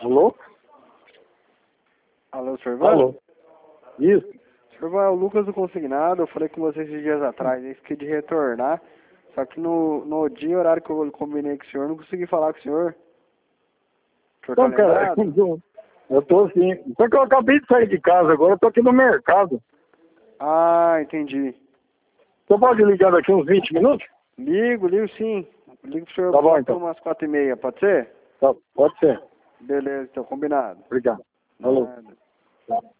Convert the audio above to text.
Alô? Alô, senhor Ivan? Alô? Isso. Senhor Ivan, é o Lucas do Consignado. Eu falei com você esses dias atrás, aí fiquei de retornar. Só que no dia e horário que eu combinei com o senhor, não consegui falar com o senhor. O senhor tá Então, cara, lembrado? eu tô assim. Só que eu acabei de sair de casa agora, eu tô aqui no mercado. Ah, entendi. Você pode ligar daqui uns 20 minutos? Ligo sim. Ligo pro senhor Tá bom, por então. umas 4h30, pode ser? Tá, pode ser. Beleza, então, combinado. Obrigado. Falou. Nada. Tá.